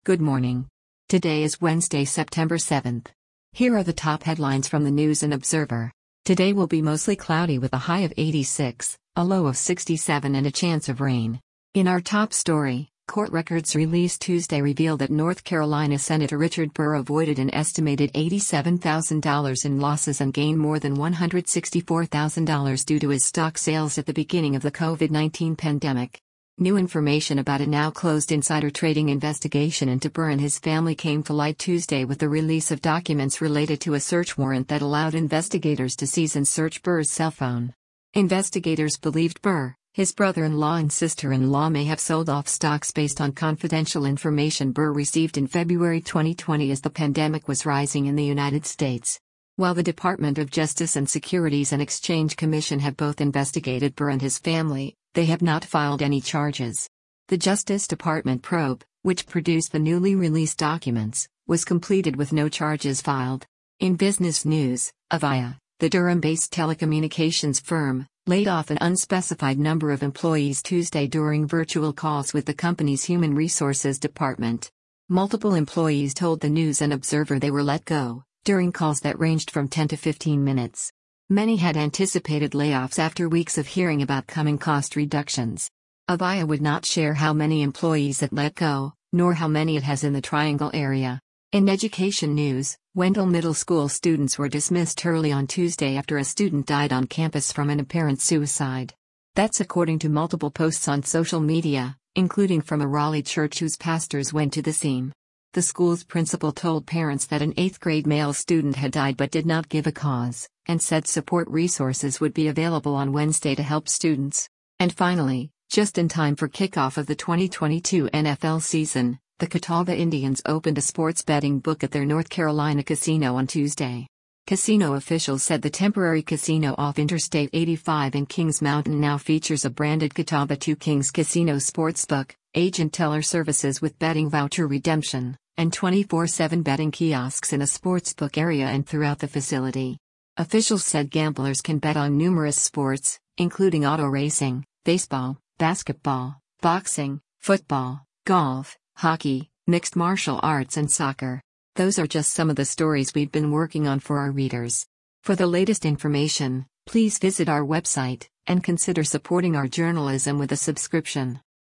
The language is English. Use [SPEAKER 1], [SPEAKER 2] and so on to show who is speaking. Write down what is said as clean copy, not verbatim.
[SPEAKER 1] Good morning. Today is Wednesday, September 7th. Here are the top headlines from the News and Observer. Today will be mostly cloudy with a high of 86, a low of 67 and a chance of rain. In our top story, court records released Tuesday reveal that North Carolina Senator Richard Burr avoided an estimated $87,000 in losses and gained more than $164,000 due to his stock sales at the beginning of the COVID-19 pandemic. New information about a now-closed insider trading investigation into Burr and his family came to light Tuesday with the release of documents related to a search warrant that allowed investigators to seize and search Burr's cell phone. Investigators believed Burr, his brother-in-law and sister-in-law may have sold off stocks based on confidential information Burr received in February 2020 as the pandemic was rising in the United States. While the Department of Justice and Securities and Exchange Commission have both investigated Burr and his family, they have not filed any charges. The Justice Department probe, which produced the newly released documents, was completed with no charges filed. In business news, Avaya, the Durham-based telecommunications firm, laid off an unspecified number of employees Tuesday during virtual calls with the company's Human Resources Department. Multiple employees told the News and Observer they were let go, during calls that ranged from 10 to 15 minutes. Many had anticipated layoffs after weeks of hearing about coming cost reductions. Avaya would not share how many employees it let go, nor how many it has in the Triangle area. In education news, Wendell Middle School students were dismissed early on Tuesday after a student died on campus from an apparent suicide. That's according to multiple posts on social media, including from a Raleigh church whose pastors went to the scene. The school's principal told parents that an 8th grade male student had died but did not give a cause, and said support resources would be available on Wednesday to help students. And finally, just in time for kickoff of the 2022 NFL season, the Catawba Indians opened a sports betting book at their North Carolina casino on Tuesday. Casino officials said the temporary casino off Interstate 85 in Kings Mountain now features a branded Catawba 2 Kings Casino sportsbook, agent-teller services with betting voucher redemption, and 24/7 betting kiosks in a sportsbook area and throughout the facility. Officials said gamblers can bet on numerous sports, including auto racing, baseball, basketball, boxing, football, golf, hockey, mixed martial arts and soccer. Those are just some of the stories we've been working on for our readers. For the latest information, please visit our website, and consider supporting our journalism with a subscription.